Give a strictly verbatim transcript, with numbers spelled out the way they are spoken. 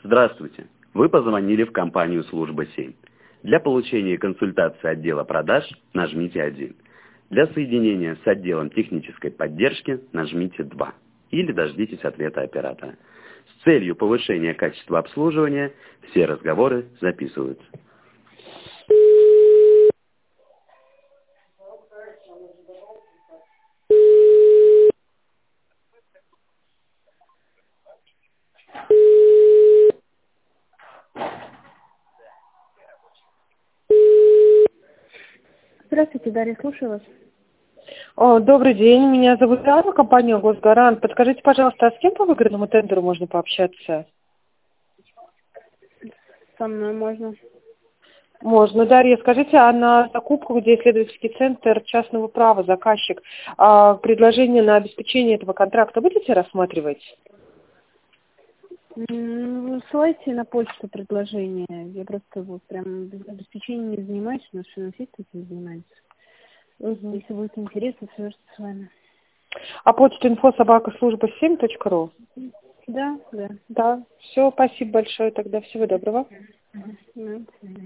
Здравствуйте. Вы позвонили в компанию «Служба семь». Для получения консультации отдела продаж нажмите один. Для соединения с отделом технической поддержки нажмите два. Или дождитесь ответа оператора. С целью повышения качества обслуживания все разговоры записываются. Здравствуйте, Дарья, слушаю вас. О, добрый день, меня зовут Анна, компания «Госгарант». Подскажите, пожалуйста, а с кем по выигранному тендеру можно пообщаться? Со мной можно. Можно. Дарья, скажите, а на закупку, где исследовательский центр частного права, заказчик, а предложение на обеспечение этого контракта будете рассматривать? М, Ссылайте на почту предложение. Я просто вот прям обеспечением не занимаюсь, у нас финансисты этим занимаются. Угу. Если будет интерес, свяжутся с вами. А почта инфо собака служба семь точка ру? Да, да. Да. Все, спасибо большое тогда. Всего доброго. Мгм. Ну,